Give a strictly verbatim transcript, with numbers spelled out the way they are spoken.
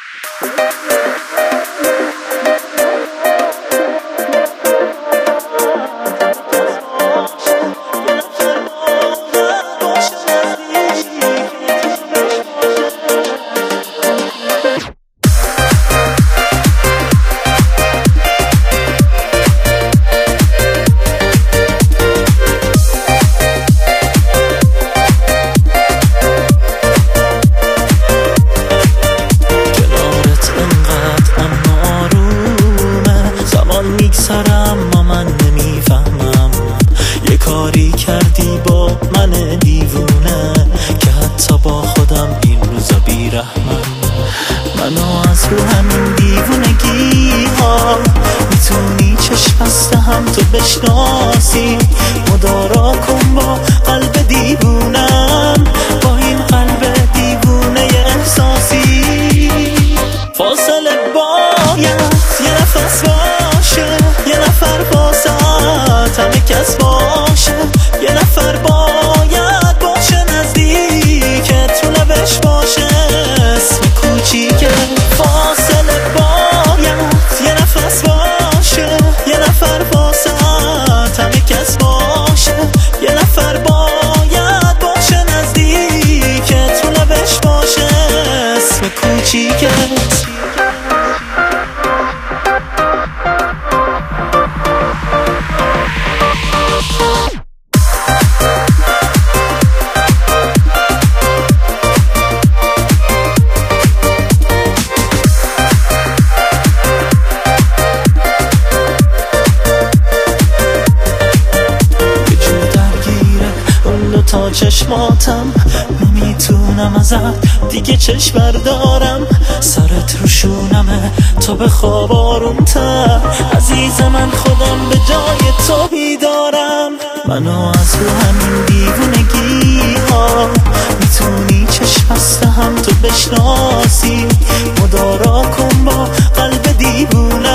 میگذرم اما من نمیفهمم، یه کاری کردی با من دیوونه که حتی با خودم این روزا بیرحمم. منو از رو همین دیوونگی ها میتونی چشم بسته هم تو بشناسی، مدارا کن با قلب دیوونم، با این قلب دیوونه احساسی. فاصله باید یه نفس باشه، یه نفر واسط همه کس باشه، یه نفر باید باشه نزدیکت رو لبش باشه اسم کوچیکه. فاصله باید یه نفس باشه، یه نفر واسط همه کس باشه، یه نفر باید باشه نزدیکت رو لبش باشه اسم کوچیکت. تا چشماتم نمیتونم ازت دیگه چشم بردارم، سرت رو شونمه تو بخواب آرومتر، عزیز من خودم به جای تو بیدارم. منو از رو همین دیوونگی ها میتونی چشم بسته هم تو بشناسی، مدارا کن با قلب دیوونه